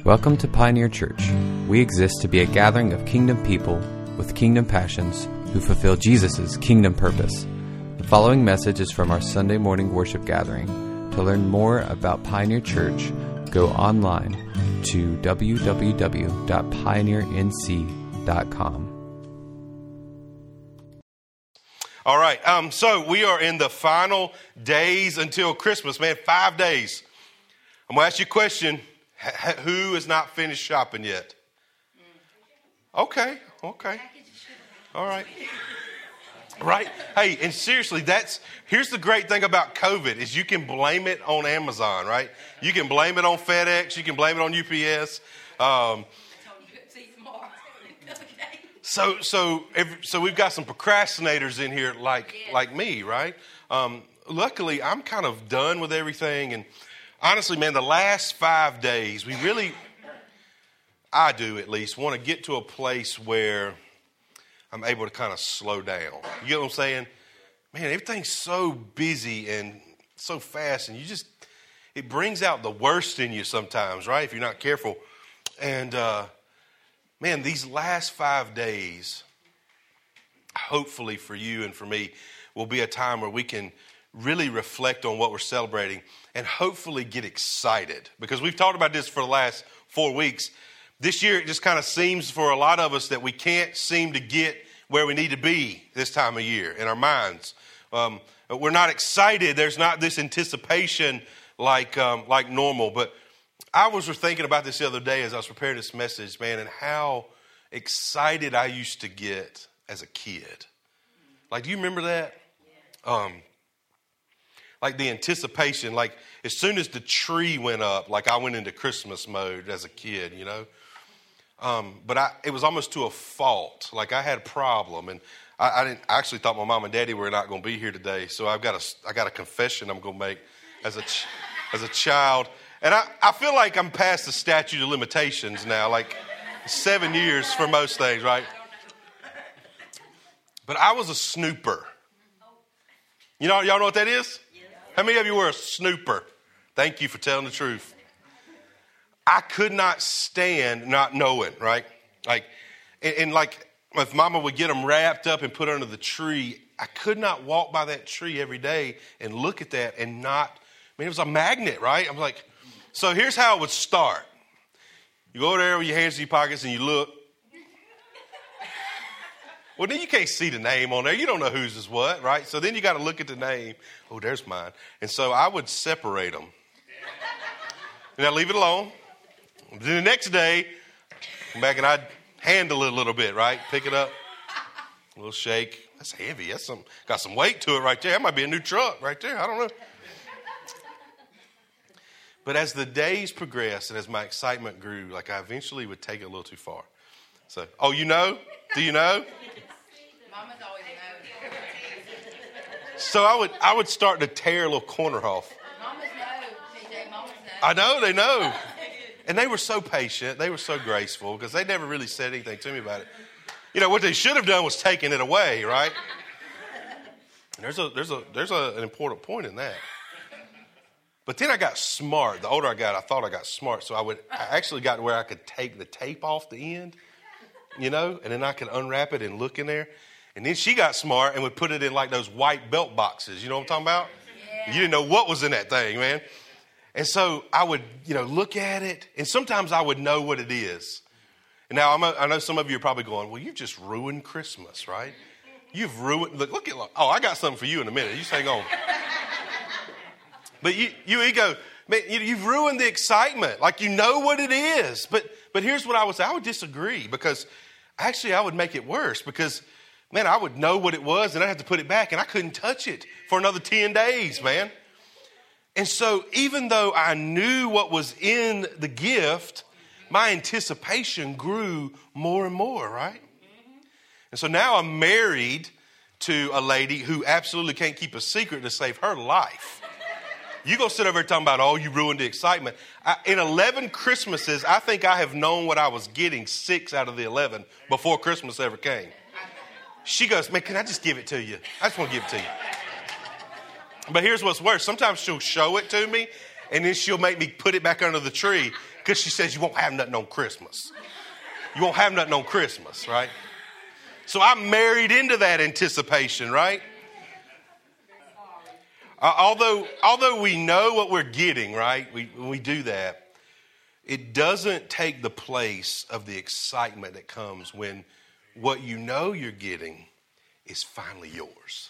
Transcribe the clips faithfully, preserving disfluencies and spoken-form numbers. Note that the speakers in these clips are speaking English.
Welcome to Pioneer Church. We exist to be a gathering of kingdom people with kingdom passions who fulfill Jesus' kingdom purpose. The following message is from our Sunday morning worship gathering. To learn more about Pioneer Church, go online to w w w dot pioneer n c dot com. All right, um, so we are in the final days until Christmas, man, five days. I'm going to ask you a question. H- who has not finished shopping yet? Okay, okay. All right. Right? Hey, and seriously, that's here's the great thing about COVID is you can blame it on Amazon, right? You can blame it on FedEx. You can blame it on U P S. Um, so, so, every, so we've got some procrastinators in here, like like me, right? Um, luckily, I'm kind of done with everything, and honestly, man, the last five days, we really, I do at least, want to get to a place where I'm able to kind of slow down. You get what I'm saying? Man, everything's so busy and so fast, and you just, it brings out the worst in you sometimes, right? If you're not careful. And, uh, man, these last five days, hopefully for you and for me, will be a time where we can really reflect on what we're celebrating and hopefully get excited. Because we've talked about this for the last four weeks. This year, it just kind of seems for a lot of us that we can't seem to get where we need to be this time of year in our minds. Um, we're not excited. There's not this anticipation like um, like normal. But I was thinking about this the other day as I was preparing this message, man, and how excited I used to get as a kid. Like, do you remember that? Um, like the anticipation, like as soon as the tree went up, like I went into Christmas mode as a kid, you know. Um, but I, it was almost to a fault. Like I had a problem, and I, I didn't I actually thought my mom and daddy were not going to be here today. So I've got a I got a confession I'm going to make as a ch- as a child, and I, I feel like I'm past the statute of limitations now, like seven years for most things, right? But I was a snooper. You know, y'all know what that is? How many of you were a snooper? Thank you for telling the truth. I could not stand not knowing, right? Like, and, and like if Mama would get them wrapped up and put under the tree, I could not walk by that tree every day and look at that and not, I mean, it was a magnet, right? I'm like, so here's how it would start. You go over there with your hands in your pockets and you look. Well, then you can't see the name on there. You don't know whose is what, right? So then you got to look at the name. Oh, there's mine. And so I would separate them. And I'd leave it alone. Then the next day, come back and I'd handle it a little bit, right? Pick it up. A little shake. That's heavy. That's some got some weight to it right there. That might be a new truck right there. I don't know. But as the days progressed and as my excitement grew, like I eventually would take it a little too far. So, oh, you know? Do you know? Mama's always known. So I would I would start to tear a little corner off. Mamas know, P J. Mamas know. I know, they know. And they were so patient. They were so graceful because they never really said anything to me about it. You know, what they should have done was taken it away, right? There's a there's a there's a, an important point in that. But then I got smart. The older I got, I thought I got smart. So I would I actually got to where I could take the tape off the end, you know, and then I could unwrap it and look in there. And then she got smart and would put it in like those white belt boxes. You know what I'm talking about? Yeah. You didn't know what was in that thing, man. And so I would, you know, look at it. And sometimes I would know what it is. And now I'm a, I know some of you are probably going, well, you've just ruined Christmas, right? You've ruined, look, look at, oh, I got something for you in a minute. You just hang on. But you, you ego, man, you, you've ruined the excitement. Like you know what it is. But but here's what I would say. I would disagree because actually I would make it worse because, man, I would know what it was and I'd have to put it back and I couldn't touch it for another ten days, man. And so even though I knew what was in the gift, my anticipation grew more and more, right? And so now I'm married to a lady who absolutely can't keep a secret to save her life. You go sit over here talking about, oh, you ruined the excitement. I, in eleven Christmases, I think I have known what I was getting six out of the eleven before Christmas ever came. She goes, man, can I just give it to you? I just want to give it to you. But here's what's worse. Sometimes she'll show it to me, And then she'll make me put it back under the tree because she says you won't have nothing on Christmas. You won't have nothing on Christmas, right? So I'm married into that anticipation, right? Uh, although, although we know what we're getting, right? We, when we do that, it doesn't take the place of the excitement that comes when what you know you're getting is finally yours.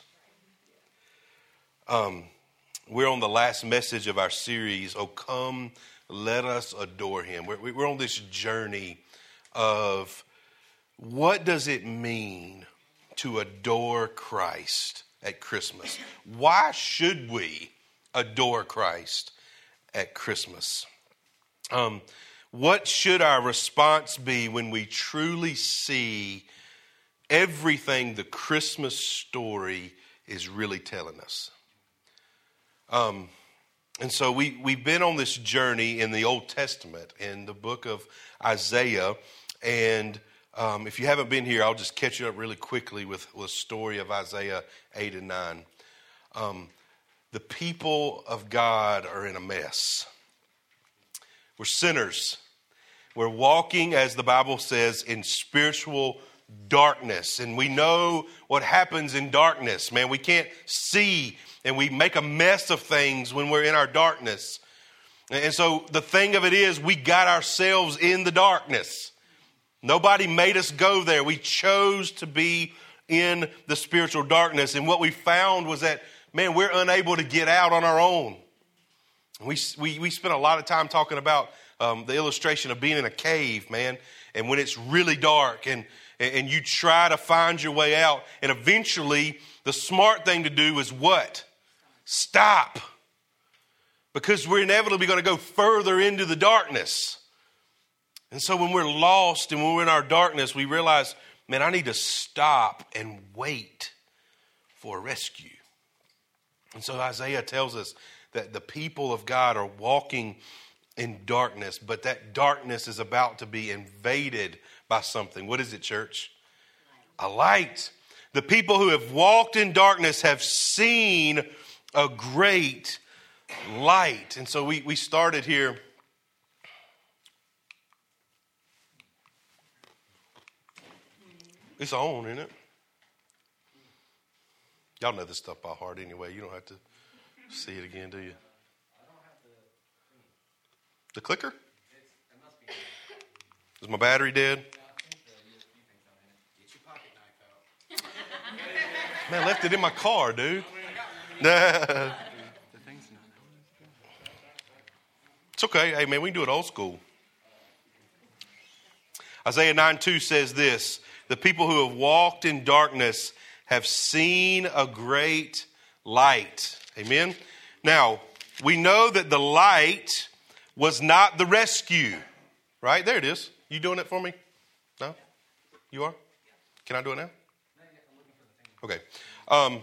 Um, we're on the last message of our series, Oh Come, Let Us Adore Him. We're, we're on this journey of what does it mean to adore Christ at Christmas? Why should we adore Christ at Christmas? Um, what should our response be when we truly see everything the Christmas story is really telling us? Um, and so we, we've been on this journey in the Old Testament, in the book of Isaiah. And um, if you haven't been here, I'll just catch you up really quickly with, with the story of Isaiah eight and nine. Um, the people of God are in a mess. We're sinners. We're walking, as the Bible says, in spiritual darkness. And we know what happens in darkness, man. We can't see, and we make a mess of things when we're in our darkness. And so the thing of it is, we got ourselves in the darkness. Nobody made us go there. We chose to be in the spiritual darkness. And what we found was that, man, we're unable to get out on our own. We, we we spent a lot of time talking about um, the illustration of being in a cave, man. And when it's really dark and, and you try to find your way out. And eventually the smart thing to do is what? Stop. Because we're inevitably going to go further into the darkness. And so when we're lost and when we're in our darkness, we realize, man, I need to stop and wait for a rescue. And so Isaiah tells us that the people of God are walking in darkness, but that darkness is about to be invaded by something. What is it, church? A light. The people who have walked in darkness have seen a great light. And so we, we started here. It's on, isn't it? Y'all know this stuff by heart anyway. You don't have to see it again, do you? The clicker? Is my battery dead? Man, I left it in my car, dude. Nah. It's okay. Hey, man, we can do it old school. Isaiah nine two says this: the people who have walked in darkness have seen a great light. Amen. Now, we know that the light was not the rescue, right? There it is. You doing it for me? No? You are? Can I do it now? Okay. Um,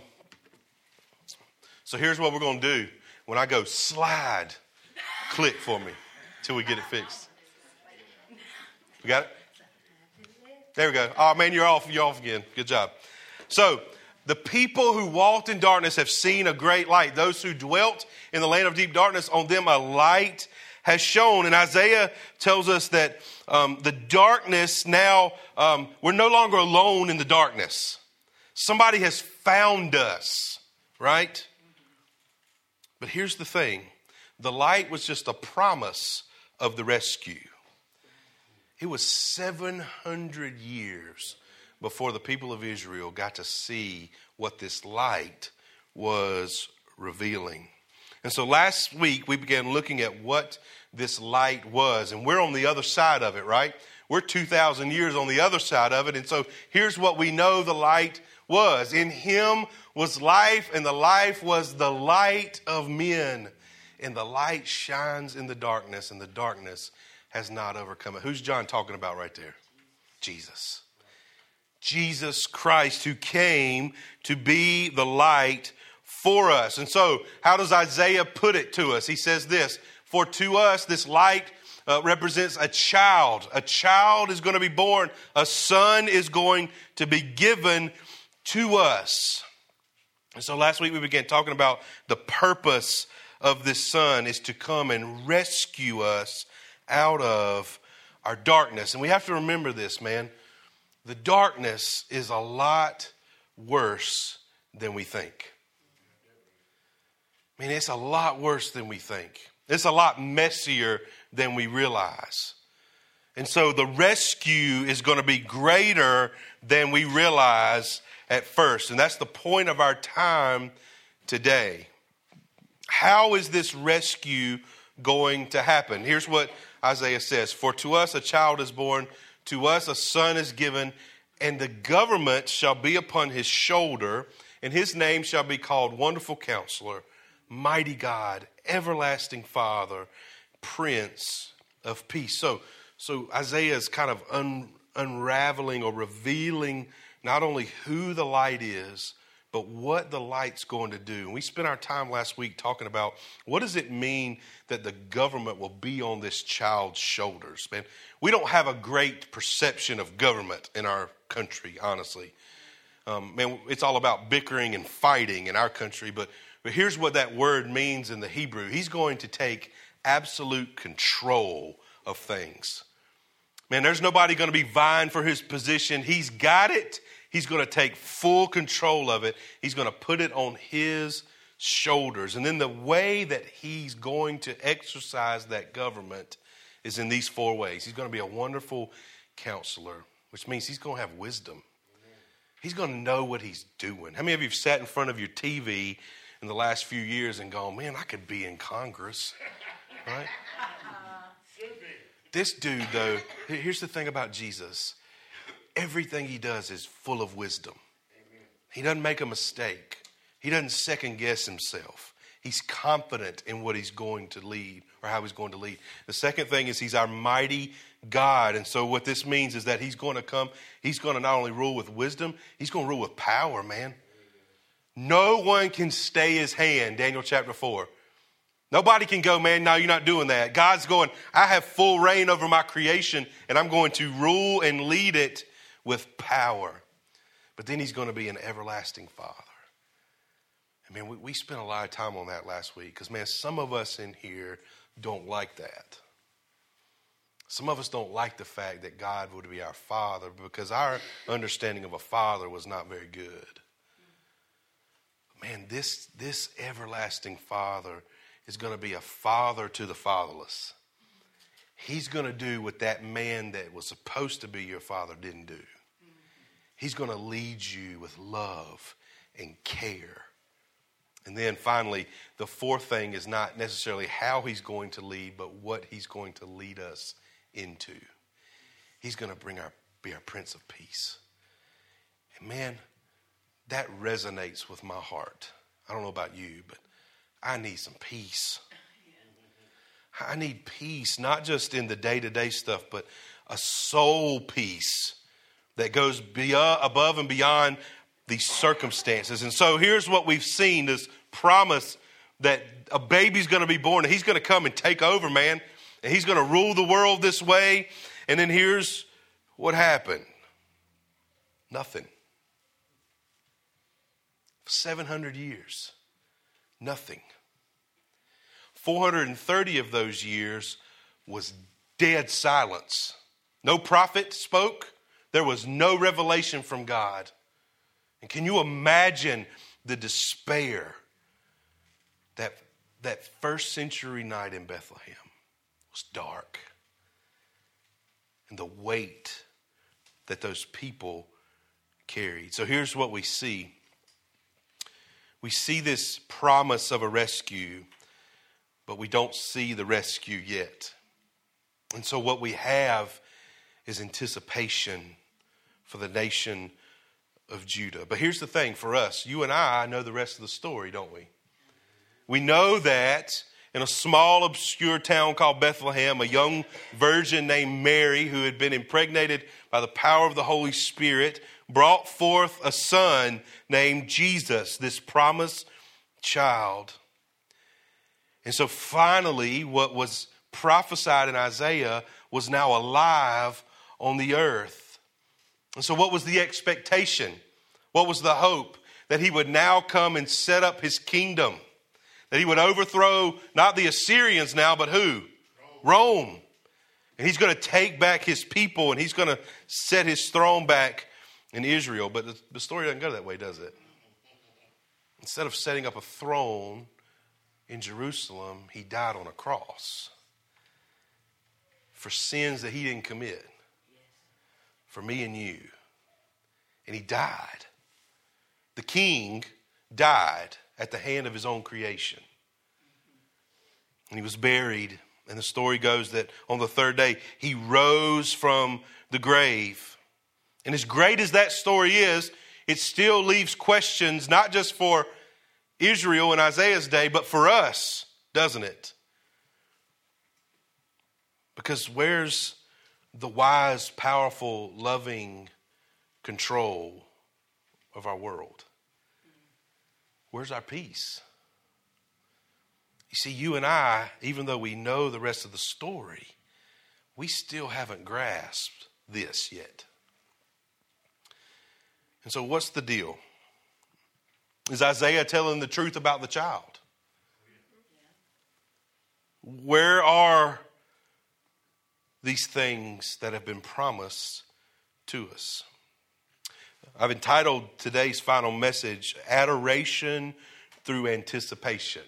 so here's what we're going to do. When I go slide, click for me till we get it fixed. You got it? There we go. Oh, man, you're off. You're off again. Good job. So the people who walked in darkness have seen a great light. Those who dwelt in the land of deep darkness, on them a light has shone. And Isaiah tells us that um, the darkness now, um, we're no longer alone in the darkness. Somebody has found us, right? But here's the thing. The light was just a promise of the rescue. It was seven hundred years before the people of Israel got to see what this light was revealing. And so last week we began looking at what this light was. And we're on the other side of it, right? We're two thousand years on the other side of it. And so here's what we know the light was. In him was life, and the life was the light of men. And the light shines in the darkness, and the darkness has not overcome it. Who's John talking about right there? Jesus. Jesus Christ, who came to be the light for us. And so how does Isaiah put it to us? He says this: for to us this light uh, represents a child. A child is going to be born. A son is going to be given to us. And so last week we began talking about the purpose of this Son is to come and rescue us out of our darkness. And we have to remember this, man. The darkness is a lot worse than we think. I mean, it's a lot worse than we think. It's a lot messier than we realize. And so the rescue is going to be greater than we realize at first. And that's the point of our time today. How is this rescue going to happen? Here's what Isaiah says. For to us a child is born, to us a son is given, and the government shall be upon his shoulder, and his name shall be called Wonderful Counselor, Mighty God, Everlasting Father, Prince of Peace. So, so Isaiah is kind of un, unraveling or revealing not only who the light is, but what the light's going to do. And we spent our time last week talking about what does it mean that the government will be on this child's shoulders. Man, we don't have a great perception of government in our country, honestly. Um, man, it's all about bickering and fighting in our country, but, but here's what that word means in the Hebrew. He's going to take absolute control of things. Man, there's nobody going to be vying for his position. He's got it. He's going to take full control of it. He's going to put it on his shoulders. And then the way that he's going to exercise that government is in these four ways. He's going to be a wonderful counselor, which means he's going to have wisdom. He's going to know what he's doing. How many of you have sat in front of your T V in the last few years and gone, man, I could be in Congress, right? This dude, though, here's the thing about Jesus. Everything he does is full of wisdom. Amen. He doesn't make a mistake. He doesn't second guess himself. He's confident in what he's going to lead or how he's going to lead. The second thing is he's our mighty God. And so what this means is that he's going to come, he's going to not only rule with wisdom, he's going to rule with power, man. No one can stay his hand, Daniel chapter four. Nobody can go, man, no, you're not doing that. God's going, I have full reign over my creation, and I'm going to rule and lead it with power. But then he's going to be an everlasting Father. I mean, we, we spent a lot of time on that last week because, man, some of us in here don't like that. Some of us don't like the fact that God would be our Father because our understanding of a father was not very good. Man, this, this everlasting Father is going to be a father to the fatherless. He's going to do what that man that was supposed to be your father didn't do. He's going to lead you with love and care. And then finally, the fourth thing is not necessarily how he's going to lead, but what he's going to lead us into. He's going to bring our, be our Prince of Peace. And man, that resonates with my heart. I don't know about you, but I need some peace. I need peace, not just in the day-to-day stuff, but a soul peace that goes beyond, above and beyond these circumstances. And so here's what we've seen, this promise that a baby's going to be born and he's going to come and take over, man. And he's going to rule the world this way. And then here's what happened. Nothing. seven hundred years. Nothing. four hundred thirty of those years was dead silence. No prophet spoke. There was no revelation from God. And can you imagine the despair that that first century night in Bethlehem was dark? And the weight that those people carried. So here's what we see. We see this promise of a rescue, but we don't see the rescue yet. And so what we have is anticipation for the nation of Judah. But here's the thing for us. You and I know the rest of the story, don't we? We know that in a small, obscure town called Bethlehem, a young virgin named Mary, who had been impregnated by the power of the Holy Spirit, brought forth a son named Jesus, this promised child. And so finally, what was prophesied in Isaiah was now alive on the earth. And so what was the expectation? What was the hope? That he would now come and set up his kingdom. That he would overthrow not the Assyrians now, but who? Rome. Rome. And he's going to take back his people, and he's going to set his throne back in Israel. But the, the story doesn't go that way, does it? Instead of setting up a throne in Jerusalem, he died on a cross for sins that he didn't commit, for me and you. And he died. The king died at the hand of his own creation. And he was buried. And the story goes that on the third day, he rose from the grave. And as great as that story is, it still leaves questions, not just for Israel in Isaiah's day, but for us, doesn't it? Because where's the wise, powerful, loving control of our world? Where's our peace? You see, you and I, even though we know the rest of the story, we still haven't grasped this yet. And so what's the deal? Is Isaiah telling the truth about the child? Where are these things that have been promised to us? I've entitled today's final message, Adoration Through Anticipation.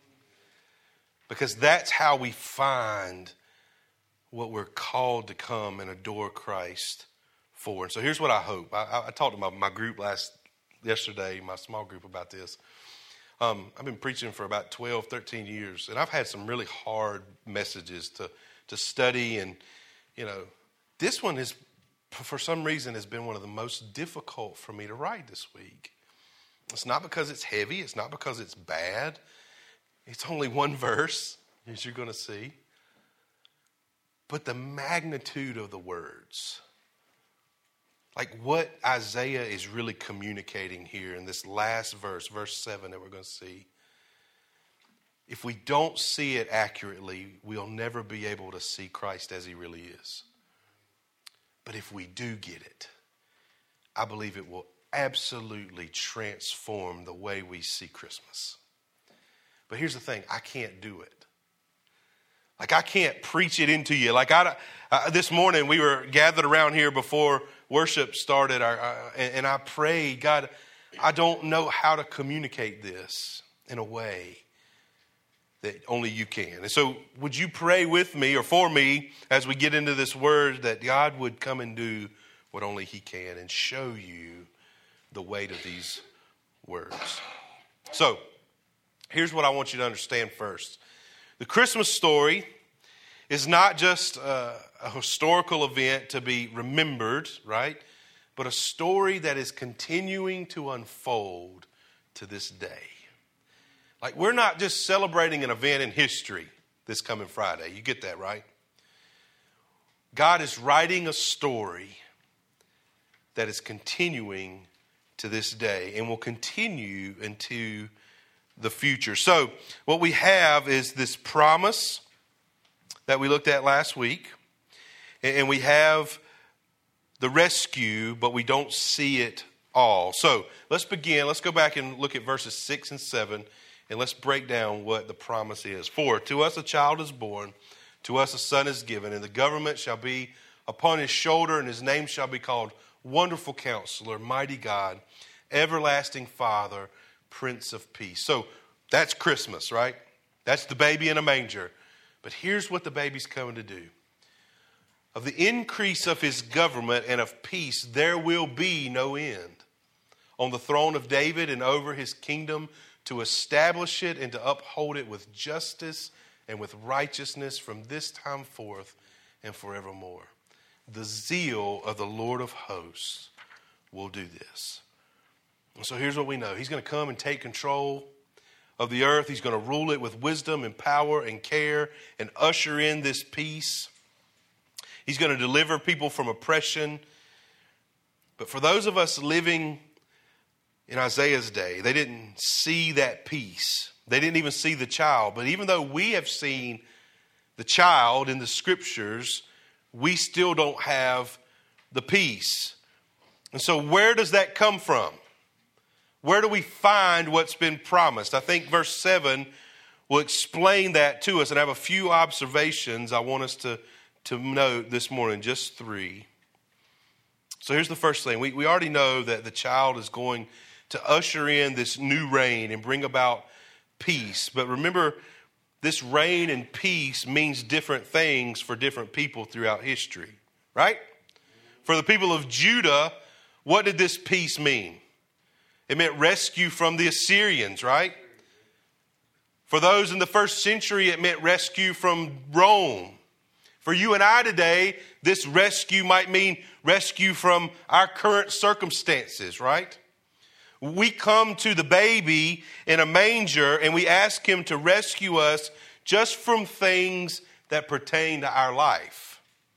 Because that's how we find what we're called to come and adore Christ for. And so here's what I hope. I, I talked to my, my group last yesterday, my small group, about this. Um, I've been preaching for about twelve, thirteen years, and I've had some really hard messages to, to study. And, you know, this one is, for some reason, has been one of the most difficult for me to write this week. It's not because it's heavy. It's not because it's bad. It's only one verse, as you're going to see. But the magnitude of the words, like what Isaiah is really communicating here in this last verse, verse seven that we're going to see. If we don't see it accurately, we'll never be able to see Christ as he really is. But if we do get it, I believe it will absolutely transform the way we see Christmas. But here's the thing, I can't do it. Like I can't preach it into you. Like I, uh, this morning we were gathered around here before worship started, our, uh, and, and I prayed, God, I don't know how to communicate this in a way that only you can. And so would you pray with me or for me as we get into this word that God would come and do what only he can and show you the weight of these words. So here's what I want you to understand first. The Christmas story is not just a, a historical event to be remembered, right? But a story that is continuing to unfold to this day. Like we're not just celebrating an event in history this coming Friday. You get that, right? God is writing a story that is continuing to this day and will continue into the future. So what we have is this promise that we looked at last week, and we have the rescue, but we don't see it all. So let's begin. Let's go back and look at verses six and seven, and let's break down what the promise is. For to us a child is born, to us a son is given, and the government shall be upon his shoulder, and his name shall be called Wonderful Counselor, Mighty God, Everlasting Father, Prince of Peace. So that's Christmas, right? That's the baby in a manger. But here's what the baby's coming to do. Of the increase of his government and of peace, there will be no end. On the throne of David and over his kingdom, to establish it and to uphold it with justice and with righteousness from this time forth and forevermore. The zeal of the Lord of hosts will do this. And so here's what we know. He's going to come and take control of the earth. He's going to rule it with wisdom and power and care and usher in this peace. He's going to deliver people from oppression. But for those of us living in Isaiah's day, they didn't see that peace. They didn't even see the child. But even though we have seen the child in the scriptures, we still don't have the peace. And so where does that come from? Where do we find what's been promised? I think verse seven will explain that to us. And I have a few observations I want us to, to note this morning, just three. So here's the first thing. We, we already know that the child is going to usher in this new reign and bring about peace. But remember, this reign and peace means different things for different people throughout history, right? For the people of Judah, what did this peace mean? It meant rescue from the Assyrians, right? For those in the first century, it meant rescue from Rome. For you and I today, this rescue might mean rescue from our current circumstances, right? We come to the baby in a manger and we ask him to rescue us just from things that pertain to our life.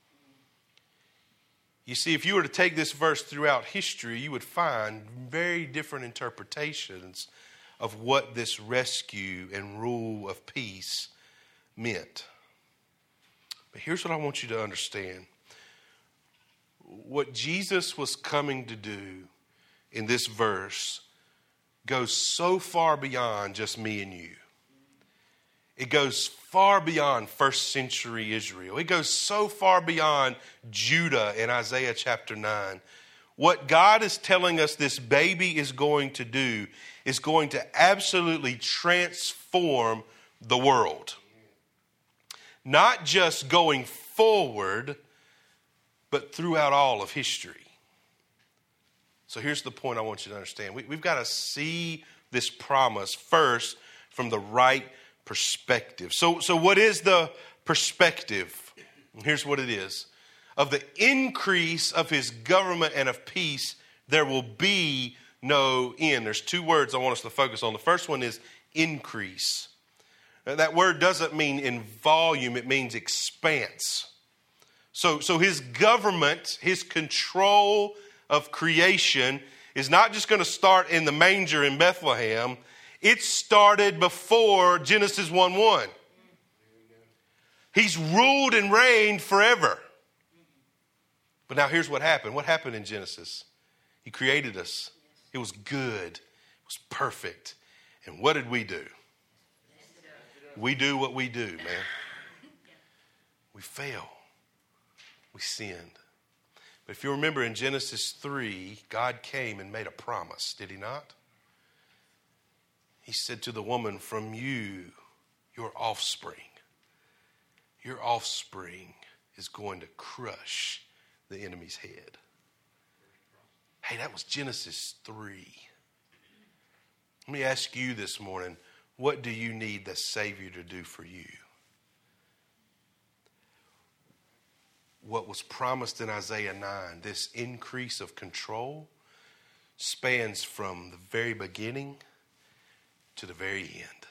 You see, if you were to take this verse throughout history, you would find very different interpretations of what this rescue and rule of peace meant. But here's what I want you to understand. What Jesus was coming to do in this verse goes so far beyond just me and you. It goes far beyond first century Israel. It goes so far beyond Judah in Isaiah chapter nine. What God is telling us this baby is going to do is going to absolutely transform the world. Not just going forward, but throughout all of history. So here's the point I want you to understand. We, we've got to see this promise first from the right perspective. So, so what is the perspective? Here's what it is. Of the increase of his government and of peace, there will be no end. There's two words I want us to focus on. The first one is increase. Now, that word doesn't mean in volume, it means expanse. So, so his government, his control of creation is not just going to start in the manger in Bethlehem. It started before Genesis one one. He's ruled and reigned forever. But now here's what happened. What happened in Genesis? He created us. It was good. It was perfect. And what did we do? We do what we do, man. We fail. We sinned. But if you remember in Genesis three, God came and made a promise, did he not? He said to the woman, from you, your offspring, your offspring is going to crush the enemy's head. Hey, that was Genesis three. Let me ask you this morning, what do you need the Savior to do for you? What was promised in Isaiah nine, this increase of control, spans from the very beginning to the very end.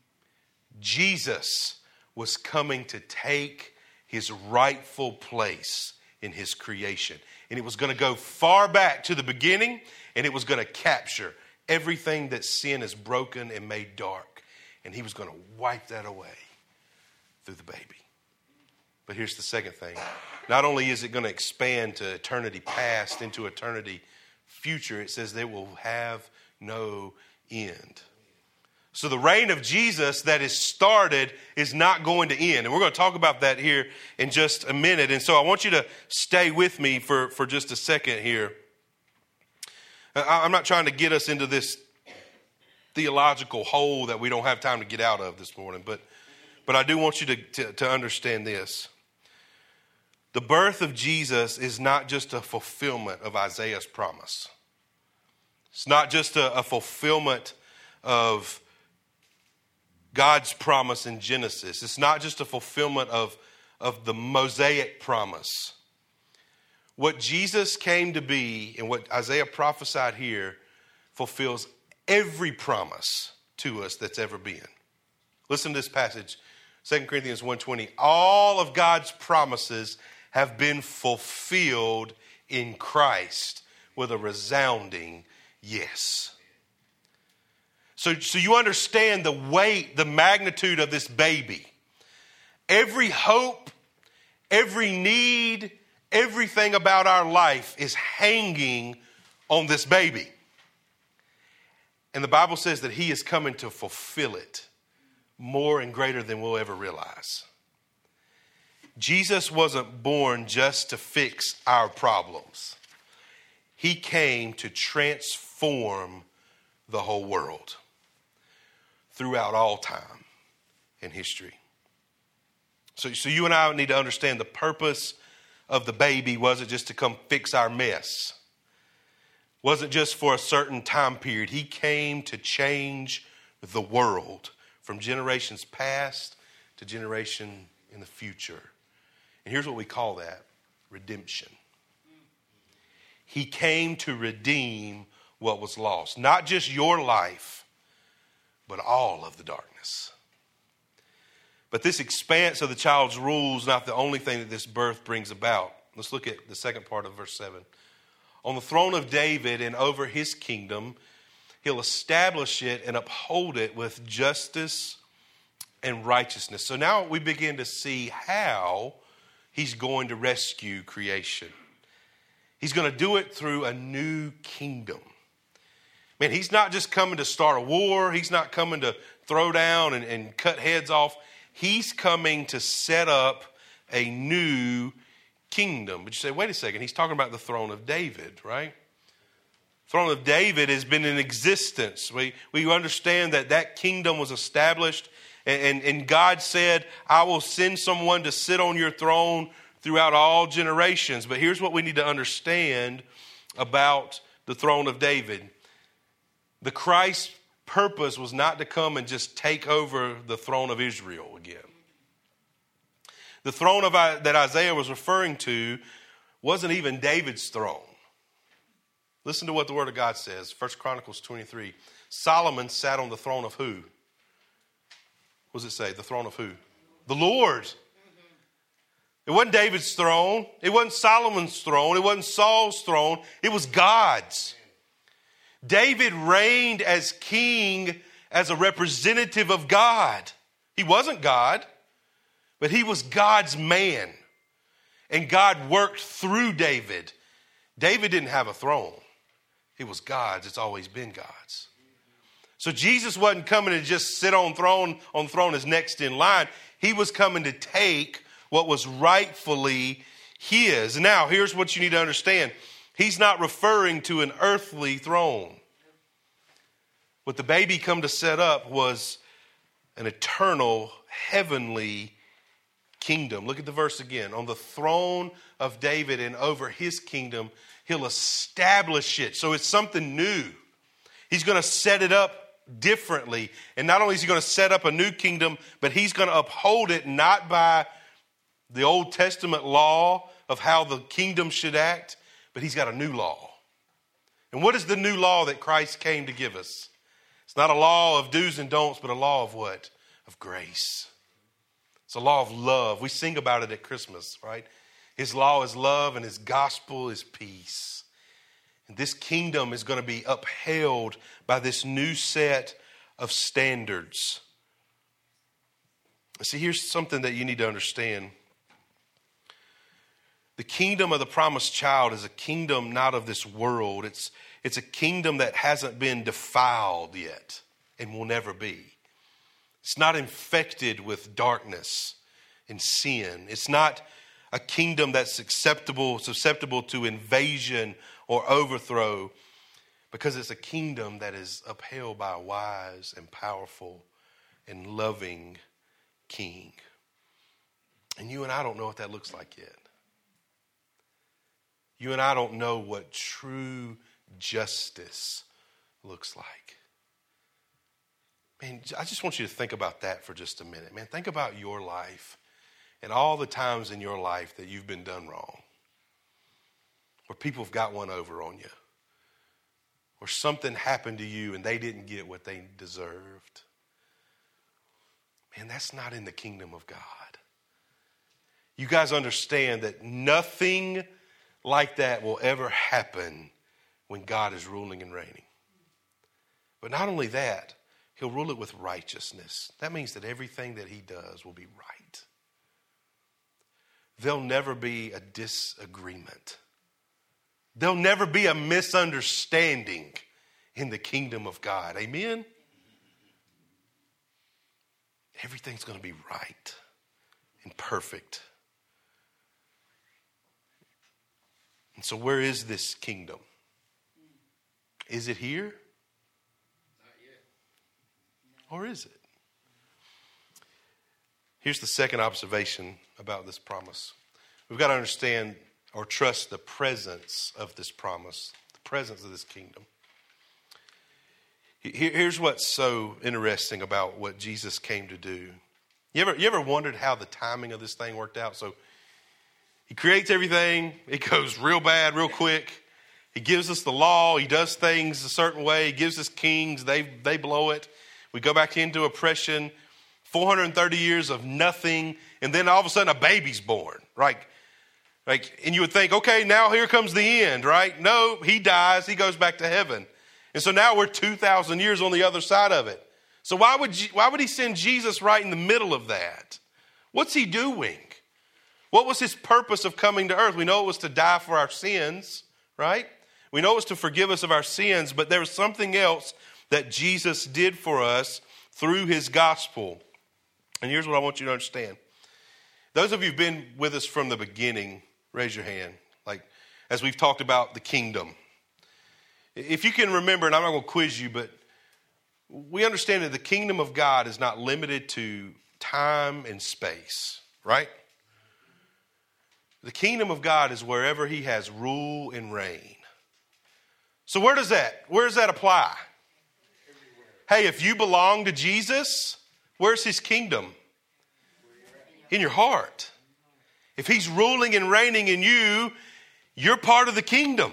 Jesus was coming to take his rightful place in his creation. And it was going to go far back to the beginning, and it was going to capture everything that sin has broken and made dark. And he was going to wipe that away through the baby. But here's the second thing. Not only is it going to expand to eternity past into eternity future, it says they will have no end. So the reign of Jesus that is started is not going to end. And we're going to talk about that here in just a minute. And so I want you to stay with me for, for just a second here. I'm not trying to get us into this theological hole that we don't have time to get out of this morning. But, but I do want you to, to, to understand this. The birth of Jesus is not just a fulfillment of Isaiah's promise. It's not just a, a fulfillment of God's promise in Genesis. It's not just a fulfillment of, of the Mosaic promise. What Jesus came to be and what Isaiah prophesied here fulfills every promise to us that's ever been. Listen to this passage, Second Corinthians one twenty. All of God's promises have been fulfilled in Christ with a resounding yes. So, so you understand the weight, the magnitude of this baby. Every hope, every need, everything about our life is hanging on this baby. And the Bible says that he is coming to fulfill it more and greater than we'll ever realize. Jesus wasn't born just to fix our problems. He came to transform the whole world throughout all time in history. So, so you and I need to understand the purpose of the baby wasn't just to come fix our mess. Wasn't just for a certain time period. He came to change the world from generations past to generation in the future. And here's what we call that: redemption. He came to redeem what was lost. Not just your life, but all of the darkness. But this expanse of the child's rule is not the only thing that this birth brings about. Let's look at the second part of verse seven. On the throne of David and over his kingdom, he'll establish it and uphold it with justice and righteousness. So now we begin to see how he's going to rescue creation. He's going to do it through a new kingdom. Man, he's not just coming to start a war. He's not coming to throw down and, and cut heads off. He's coming to set up a new kingdom. But you say, wait a second, he's talking about the throne of David, right? Throne of David has been in existence. We, we understand that that kingdom was established, and, and, and God said, I will send someone to sit on your throne throughout all generations. But here's what we need to understand about the throne of David. The Christ's purpose was not to come and just take over the throne of Israel again. The throne of that Isaiah was referring to wasn't even David's throne. Listen to what the Word of God says. First Chronicles twenty-three. Solomon sat on the throne of who? What does it say? The throne of who? The Lord. It wasn't David's throne. It wasn't Solomon's throne. It wasn't Saul's throne. It was God's. David reigned as king, as a representative of God. He wasn't God, but he was God's man. And God worked through David. David didn't have a throne. It was God's. It's always been God's. So Jesus wasn't coming to just sit on throne on throne as next in line. He was coming to take what was rightfully his. Now, here's what you need to understand. He's not referring to an earthly throne. What the baby come to set up was an eternal, heavenly kingdom. Look at the verse again. On the throne of David and over his kingdom, he'll establish it. So it's something new. He's going to set it up differently. And not only is he going to set up a new kingdom, but he's going to uphold it not by the Old Testament law of how the kingdom should act, but he's got a new law. And what is the new law that Christ came to give us? It's not a law of do's and don'ts, but a law of what? Of grace. It's a law of love. We sing about it at Christmas, right? His law is love and his gospel is peace. And this kingdom is going to be upheld by this new set of standards. See, here's something that you need to understand. The kingdom of the promised child is a kingdom not of this world. It's, it's a kingdom that hasn't been defiled yet and will never be. It's not infected with darkness and sin. It's not a kingdom that's acceptable, susceptible to invasion or overthrow, because it's a kingdom that is upheld by a wise and powerful and loving king. And you and I don't know what that looks like yet. You and I don't know what true justice looks like. Man, I just want you to think about that for just a minute. Man, think about your life and all the times in your life that you've been done wrong, where people have got one over on you, or something happened to you and they didn't get what they deserved. Man, that's not in the kingdom of God. You guys understand that nothing like that will ever happen when God is ruling and reigning. But not only that, he'll rule it with righteousness. That means that everything that he does will be right. There'll never be a disagreement. There'll never be a misunderstanding in the kingdom of God. Amen? everything's going to be right and perfect. And so where is this kingdom? Is it here? Not yet. Or is it? Here's the second observation about this promise. We've got to understand or trust the presence of this promise, the presence of this kingdom. Here's what's so interesting about what Jesus came to do. You ever, you ever wondered how the timing of this thing worked out? So he creates everything. It goes real bad, real quick. He gives us the law. He does things a certain way. He gives us kings. They, they blow it. We go back into oppression. four hundred thirty years of nothing. And then all of a sudden a baby's born. Right? Like, and you would think, okay, now here comes the end, right? No, he dies. He goes back to heaven. And so now we're two thousand years on the other side of it. So why would, why would he send Jesus right in the middle of that? What's he doing? What was his purpose of coming to earth? We know it was to die for our sins, right? We know it was to forgive us of our sins, but there was something else that Jesus did for us through his gospel. And here's what I want you to understand. Those of you who've been with us from the beginning, raise your hand. Like, as we've talked about the kingdom. If you can remember, and I'm not going to quiz you, but we understand that the kingdom of God is not limited to time and space, right? The kingdom of God is wherever he has rule and reign. So where does that, where does that apply? Everywhere. Hey, if you belong to Jesus, where's his kingdom? In your heart. If he's ruling and reigning in you, you're part of the kingdom.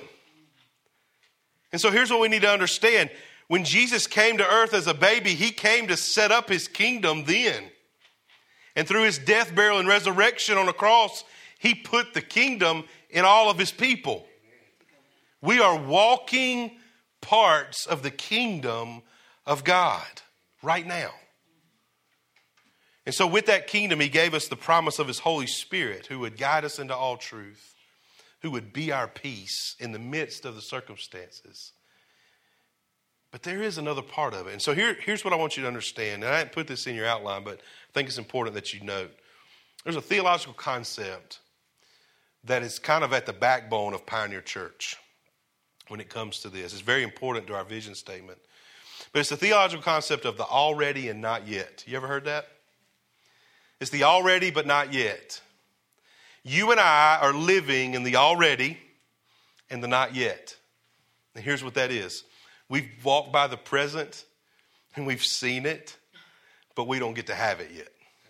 And so here's what we need to understand. When Jesus came to earth as a baby, he came to set up his kingdom then. And through his death, burial, and resurrection on the cross, he put the kingdom in all of his people. We are walking parts of the kingdom of God right now. And so with that kingdom, he gave us the promise of his Holy Spirit, who would guide us into all truth, who would be our peace in the midst of the circumstances. But there is another part of it. And so here, here's what I want you to understand. And I didn't put this in your outline, but I think it's important that you note. There's a theological concept that is kind of at the backbone of Pioneer Church when it comes to this. It's very important to our vision statement. But it's the theological concept of the already and not yet. You ever heard that? It's the already but not yet. You and I are living in the already and the not yet. And here's what that is. We've walked by the present and we've seen it, but we don't get to have it yet.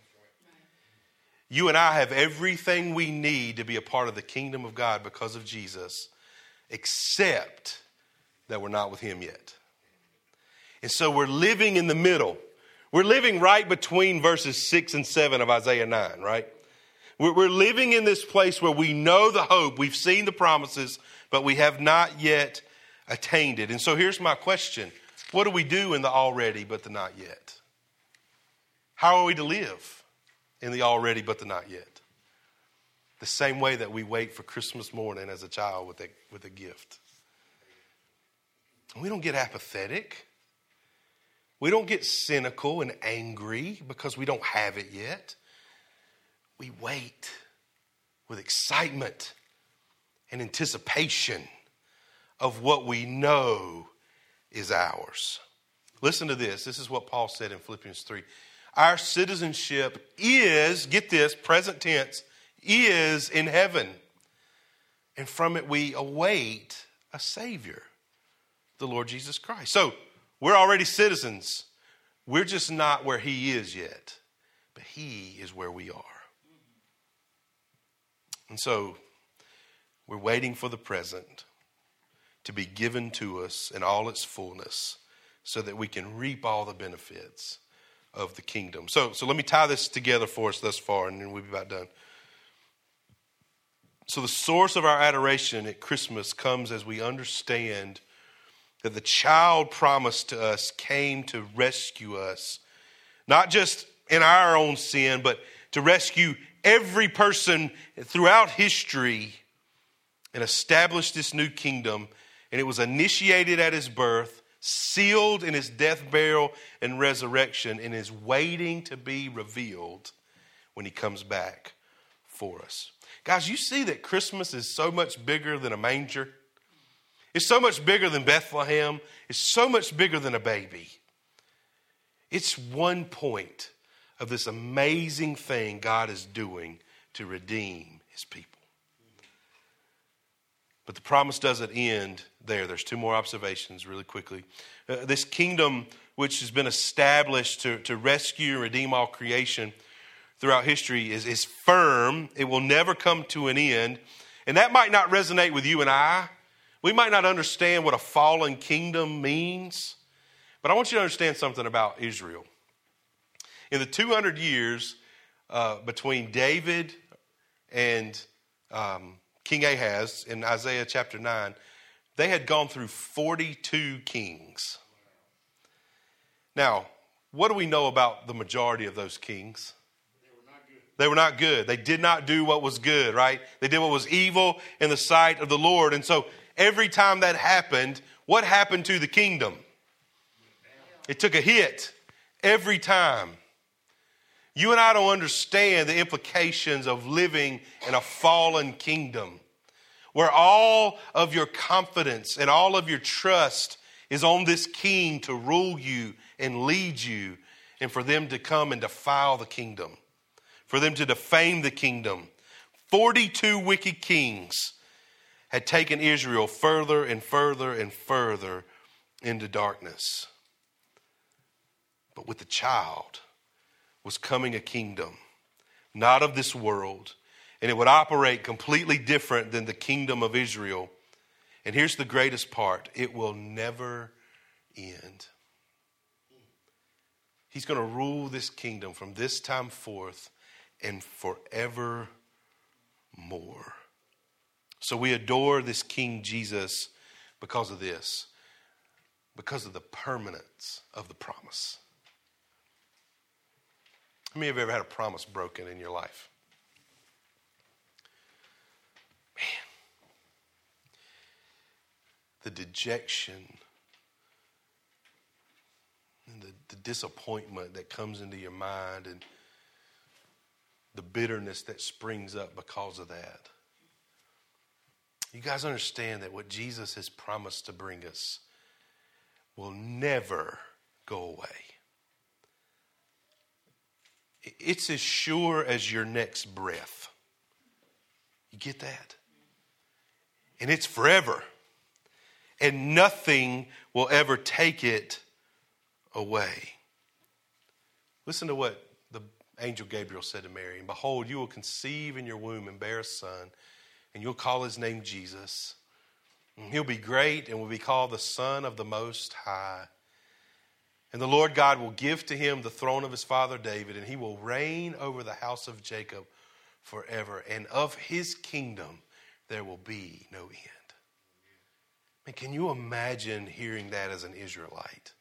You and I have everything we need to be a part of the kingdom of God because of Jesus, except that we're not with him yet. And so we're living in the middle. We're living right between verses six and seven of Isaiah nine, right? We're living in this place where we know the hope, we've seen the promises, but we have not yet attained it. And so here's my question. What do we do in the already but the not yet? How are we to live in the already but the not yet? The same way that we wait for Christmas morning as a child with a, with a gift. We don't get apathetic. We don't get cynical and angry because we don't have it yet. We wait with excitement and anticipation of what we know is ours. Listen to this. This is what Paul said in Philippians three. Our citizenship is, get this, present tense, is in heaven. And from it we await a Savior, the Lord Jesus Christ. So, we're already citizens. We're just not where he is yet. But he is where we are. And so, we're waiting for the present to be given to us in all its fullness so that we can reap all the benefits of the kingdom. So, so let me tie this together for us thus far, and then we'll be about done. So the source of our adoration at Christmas comes as we understand that the child promised to us came to rescue us, not just in our own sin, but to rescue every person throughout history and establish this new kingdom. And it was initiated at his birth, sealed in his death, burial, and resurrection, and is waiting to be revealed when he comes back for us. Guys, you see that Christmas is so much bigger than a manger. It's so much bigger than Bethlehem. It's so much bigger than a baby. It's one point of this amazing thing God is doing to redeem his people. But the promise doesn't end there. There's two more observations really quickly. Uh, this kingdom, which has been established to, to rescue and redeem all creation throughout history, is, is firm. It will never come to an end. And that might not resonate with you and I. We might not understand what a fallen kingdom means. But I want you to understand something about Israel. In the two hundred years uh, between David and um, King Ahaz in Isaiah chapter nine, they had gone through forty-two kings. Now, what do we know about the majority of those kings? They were not good. They did not do what was good, right? They did what was evil in the sight of the Lord. And so every time that happened, what happened to the kingdom? It took a hit every time. You and I don't understand the implications of living in a fallen kingdom where all of your confidence and all of your trust is on this king to rule you and lead you, and for them to come and defile the kingdom, for them to defame the kingdom. forty-two wicked kings had taken Israel further and further and further into darkness. But with the child was coming a kingdom, not of this world, and it would operate completely different than the kingdom of Israel. And here's the greatest part: it will never end. He's going to rule this kingdom from this time forth and forever more. So we adore this King Jesus because of this, because of the permanence of the promise. How many of you ever had a promise broken in your life? Man, the dejection and the, the disappointment that comes into your mind and the bitterness that springs up because of that. You guys understand that what Jesus has promised to bring us will never go away. It's as sure as your next breath. You get that? And it's forever. And nothing will ever take it away. Listen to what the angel Gabriel said to Mary. And behold, you will conceive in your womb and bear a son, and you'll call his name Jesus. And he'll be great and will be called the Son of the Most High. And the Lord God will give to him the throne of his father David, and he will reign over the house of Jacob forever. And of his kingdom there will be no end. Man, can you imagine hearing that as an Israelite?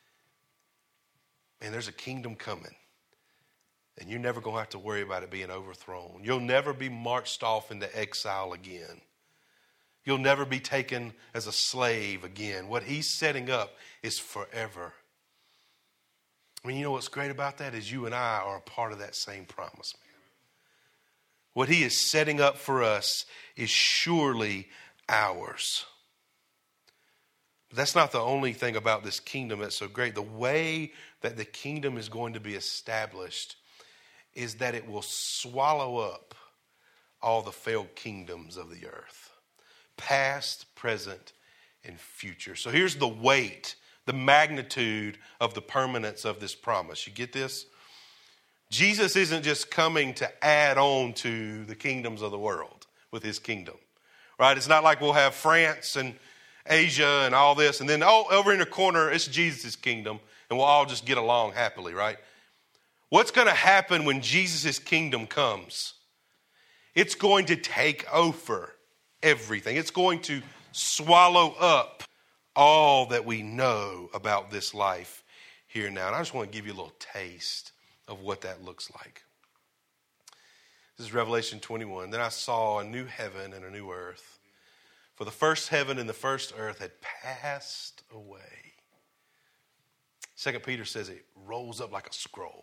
Man, there's a kingdom coming, and you're never going to have to worry about it being overthrown. You'll never be marched off into exile again. You'll never be taken as a slave again. What he's setting up is forever. I mean, you know what's great about that is you and I are a part of that same promise, man. What he is setting up for us is surely ours. But that's not the only thing about this kingdom that's so great. The way that the kingdom is going to be established is that it will swallow up all the failed kingdoms of the earth, past, present, and future. So here's the weight, the magnitude of the permanence of this promise. You get this? Jesus isn't just coming to add on to the kingdoms of the world with his kingdom, right? It's not like we'll have France and Asia and all this, and then, oh, over in the corner, it's Jesus' kingdom, and we'll all just get along happily, right? What's going to happen when Jesus' kingdom comes? It's going to take over everything. It's going to swallow up all that we know about this life here and now. And I just want to give you a little taste of what that looks like. This is Revelation twenty-one. Then I saw a new heaven and a new earth. For the first heaven and the first earth had passed away. Second Peter says it rolls up like a scroll.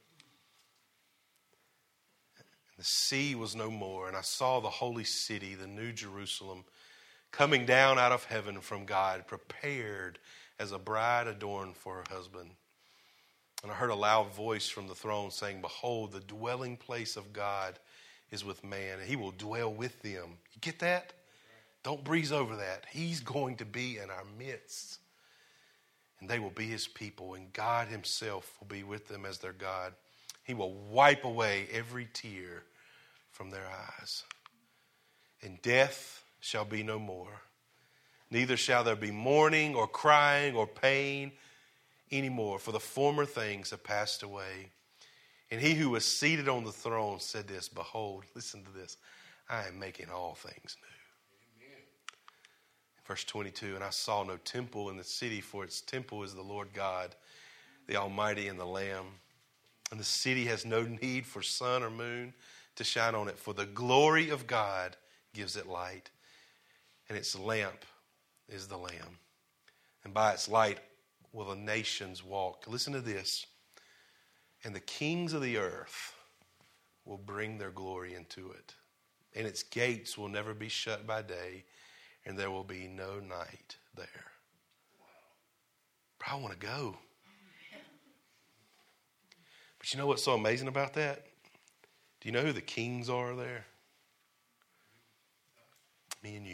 The sea was no more, and I saw the holy city, the new Jerusalem, coming down out of heaven from God, prepared as a bride adorned for her husband. And I heard a loud voice from the throne saying, behold, the dwelling place of God is with man, and he will dwell with them. You get that? Don't breeze over that. He's going to be in our midst, and they will be his people, and God himself will be with them as their God. He will wipe away every tear from their eyes. And death shall be no more. Neither shall there be mourning or crying or pain anymore, for the former things have passed away. And he who was seated on the throne said this, behold, listen to this, I am making all things new. Amen. Verse twenty-two, and I saw no temple in the city, for its temple is the Lord God, the Almighty, and the Lamb. And the city has no need for sun or moon to shine on it, for the glory of God gives it light, and its lamp is the Lamb. And by its light will the nations walk. Listen to this. And the kings of the earth will bring their glory into it, and its gates will never be shut by day, and there will be no night there. Bro, I want to go. But you know what's so amazing about that? Do you know who the kings are there? Me and you.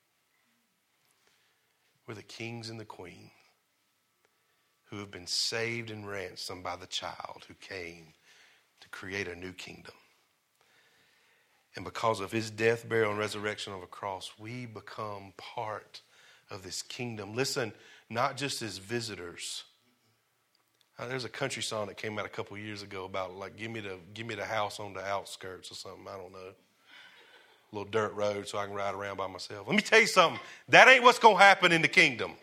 We're the kings and the queen who have been saved and ransomed by the child who came to create a new kingdom. And because of his death, burial, and resurrection on the cross, we become part of this kingdom. Listen, not just as visitors. There's a country song that came out a couple years ago about like give me the give me the house on the outskirts or something. I don't know. A little dirt road so I can ride around by myself. Let me tell you something. That ain't what's going to happen in the kingdom.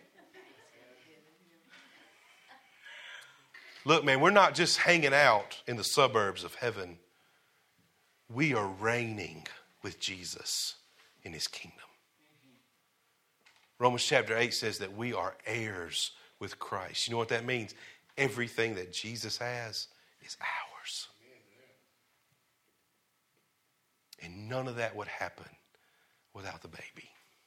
Look, man, we're not just hanging out in the suburbs of heaven. We are reigning with Jesus in his kingdom. Romans chapter eight says that we are heirs with Christ. You know what that means? Everything that Jesus has is ours. And none of that would happen without the baby.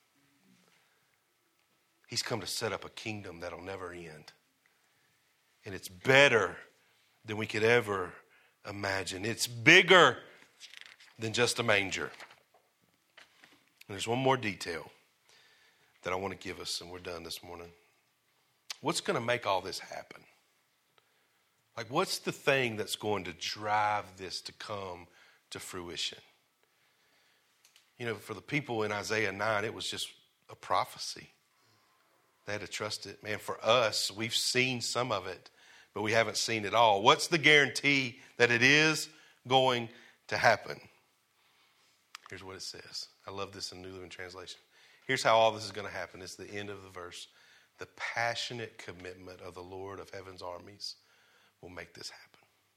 He's come to set up a kingdom that'll never end. And it's better than we could ever imagine. It's bigger than just a manger. And there's one more detail that I want to give us, and we're done this morning. What's going to make all this happen? Like, what's the thing that's going to drive this to come to fruition? You know, for the people in Isaiah nine, it was just a prophecy. They had to trust it. Man, for us, we've seen some of it, but we haven't seen it all. What's the guarantee that it is going to happen? Here's what it says. I love this in New Living Translation. Here's how all this is going to happen. It's the end of the verse. The passionate commitment of the Lord of heaven's armies will make this happen.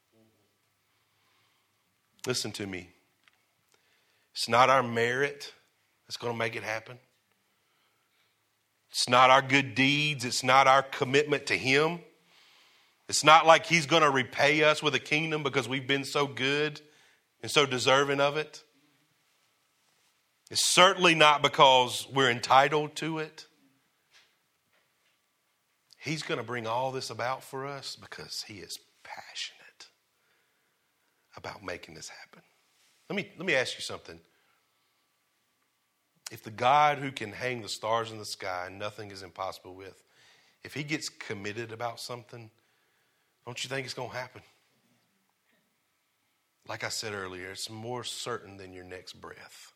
Listen to me. It's not our merit that's going to make it happen. It's not our good deeds. It's not our commitment to him. It's not like he's going to repay us with a kingdom because we've been so good and so deserving of it. It's certainly not because we're entitled to it. He's going to bring all this about for us because he is passionate about making this happen. Let me, let me ask you something. If the God who can hang the stars in the sky, nothing is impossible with, if he gets committed about something, don't you think it's going to happen? Like I said earlier, it's more certain than your next breath.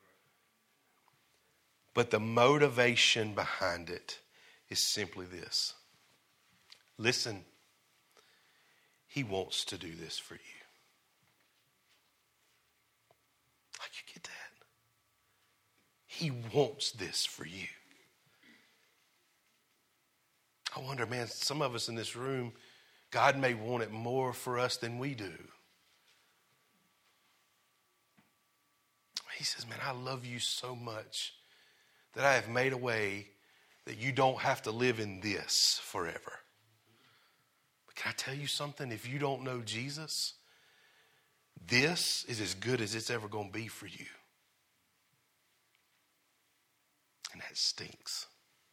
But the motivation behind it is simply this. Listen, he wants to do this for you. Like, you get that? He wants this for you. I wonder, man, some of us in this room, God may want it more for us than we do. He says, man, I love you so much that I have made a way that you don't have to live in this forever. But can I tell you something? If you don't know Jesus, this is as good as it's ever going to be for you. And that stinks.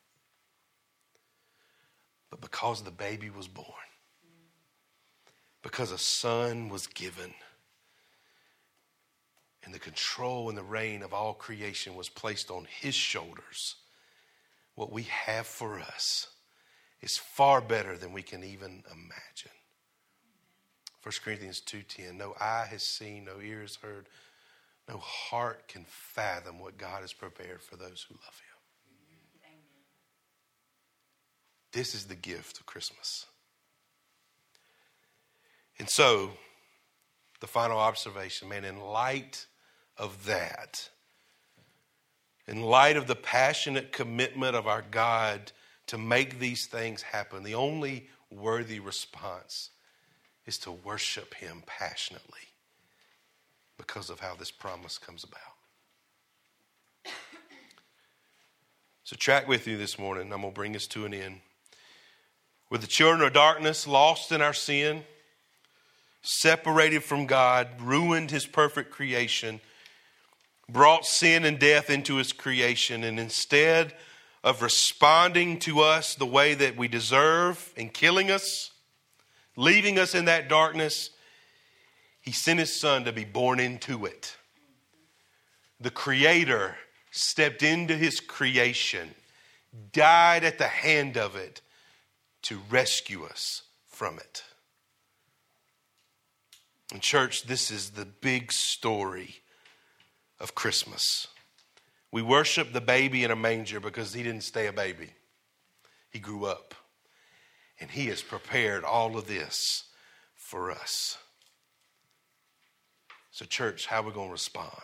But because the baby was born, because a son was given, and the control and the reign of all creation was placed on his shoulders, what we have for us is far better than we can even imagine. First Corinthians two ten, no eye has seen, no ear has heard, no heart can fathom what God has prepared for those who love him. This is the gift of Christmas. And so, the final observation, man, in light of that, in light of the passionate commitment of our God to make these things happen, the only worthy response is to worship him passionately because of how this promise comes about. So track with you this morning. I'm going to bring us to an end. With the children of darkness, lost in our sin, separated from God, ruined his perfect creation, brought sin and death into his creation, and instead of responding to us the way that we deserve and killing us, leaving us in that darkness, he sent his son to be born into it. The Creator stepped into his creation, died at the hand of it to rescue us from it. And church, this is the big story of Christmas. We worship the baby in a manger because he didn't stay a baby. He grew up. And he has prepared all of this for us. So church, how are we going to respond?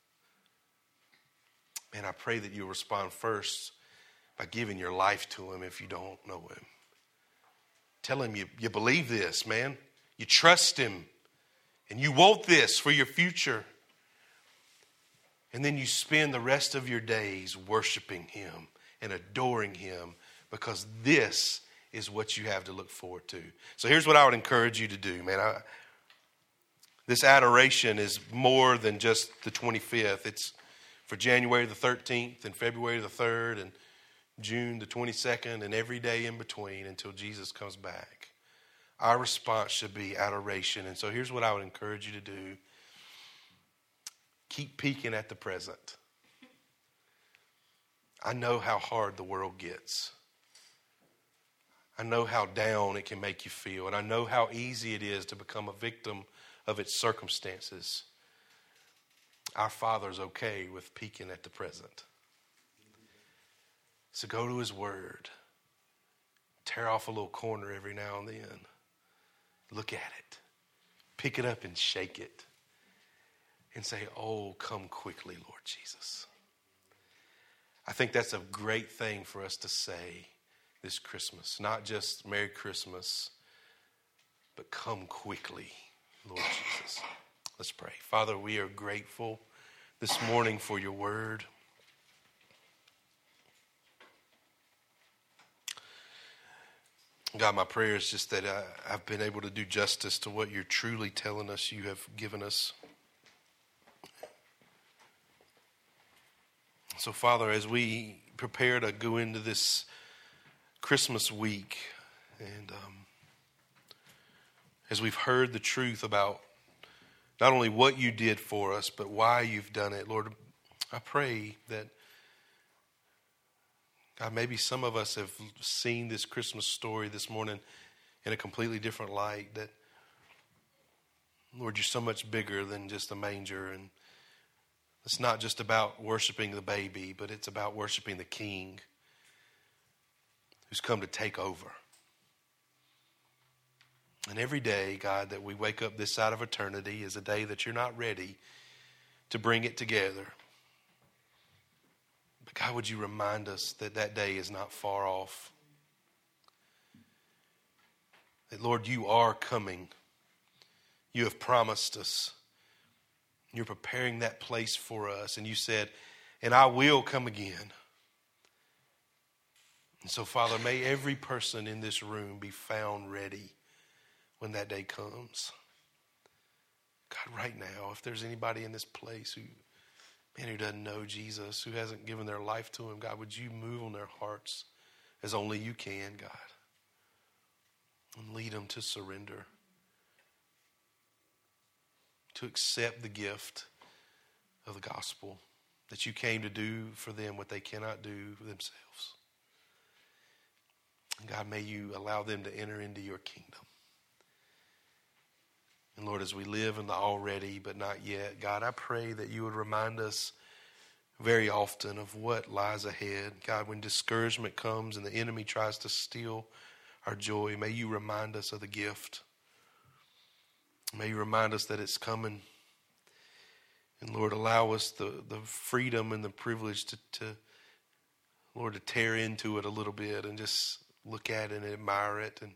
Man, I pray that you'll respond first by giving your life to him if you don't know him. Tell him you, you believe this, man. You trust him. And you want this for your future. And then you spend the rest of your days worshiping him and adoring him because this is what you have to look forward to. So here's what I would encourage you to do, man. I, this adoration is more than just the twenty-fifth. It's for January the thirteenth and February the third and June the twenty-second and every day in between until Jesus comes back. Our response should be adoration. And so here's what I would encourage you to do. Keep peeking at the present. I know how hard the world gets. I know how down it can make you feel. And I know how easy it is to become a victim of its circumstances. Our Father's okay with peeking at the present. So go to his word. Tear off a little corner every now and then. Look at it. Pick it up and shake it. And say, oh, come quickly, Lord Jesus. I think that's a great thing for us to say this Christmas. Not just Merry Christmas, but come quickly, Lord Jesus. Let's pray. Father, we are grateful this morning for your word. God, my prayer is just that I, I've been able to do justice to what you're truly telling us you have given us. So, Father, as we prepare to go into this Christmas week, and um, as we've heard the truth about not only what you did for us, but why you've done it, Lord, I pray that, God, maybe some of us have seen this Christmas story this morning in a completely different light, that, Lord, you're so much bigger than just a manger, and it's not just about worshiping the baby, but it's about worshiping the King who's come to take over. And every day, God, that we wake up this side of eternity is a day that you're not ready to bring it together. But God, would you remind us that that day is not far off? That, Lord, you are coming. You have promised us. You're preparing that place for us. And you said, and I will come again. And so, Father, may every person in this room be found ready when that day comes. God, right now, if there's anybody in this place who, man, who doesn't know Jesus, who hasn't given their life to him, God, would you move on their hearts as only you can, God, and lead them to surrender, to accept the gift of the gospel, that you came to do for them what they cannot do for themselves. And God, may you allow them to enter into your kingdom. And Lord, as we live in the already but not yet, God, I pray that you would remind us very often of what lies ahead. God, when discouragement comes and the enemy tries to steal our joy, may you remind us of the gift. May you remind us that it's coming. And Lord, allow us the, the freedom and the privilege to, to, Lord, to tear into it a little bit and just look at it and admire it. And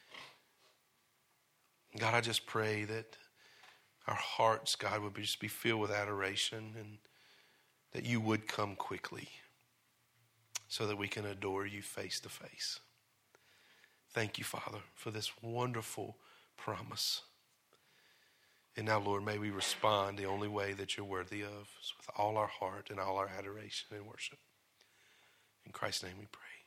God, I just pray that our hearts, God, would be, just be filled with adoration, and that you would come quickly so that we can adore you face to face. Thank you, Father, for this wonderful promise. And now, Lord, may we respond the only way that you're worthy of, is with all our heart and all our adoration and worship. In Christ's name we pray.